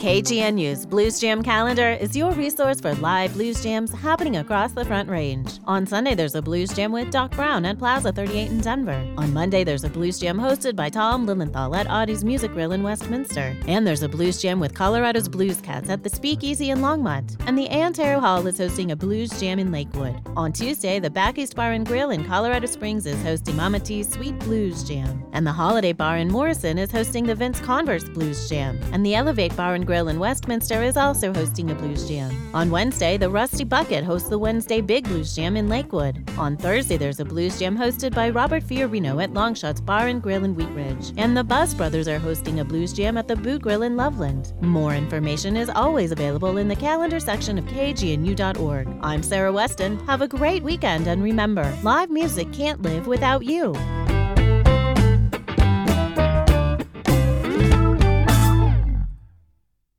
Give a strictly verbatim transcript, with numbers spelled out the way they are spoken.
K G N U's Blues Jam calendar is your resource for live blues jams happening across the Front Range. On Sunday, there's a blues jam with Doc Brown at Plaza thirty-eight in Denver. On Monday, there's a blues jam hosted by Tom Lilienthal at Audie's Music Grill in Westminster. And there's a blues jam with Colorado's Blues Cats at the Speakeasy in Longmont. And the Antero Hall is hosting a blues jam in Lakewood. On Tuesday, the Back East Bar and Grill in Colorado Springs is hosting Mama T's Sweet Blues Jam. And the Holiday Bar in Morrison is hosting the Vince Converse Blues Jam. And the Elevate Bar and Grill in Westminster is also hosting a blues jam. On Wednesday, the Rusty Bucket hosts the Wednesday Big Blues Jam in Lakewood. On Thursday, there's a blues jam hosted by Robert Fiorino at Longshots Bar and Grill in Wheat Ridge. And the Buzz Brothers are hosting a blues jam at the Boot Grill in Loveland. More information is always available in the calendar section of K G N U dot org. I'm Sarah Weston. Have a great weekend, and remember, live music can't live without you.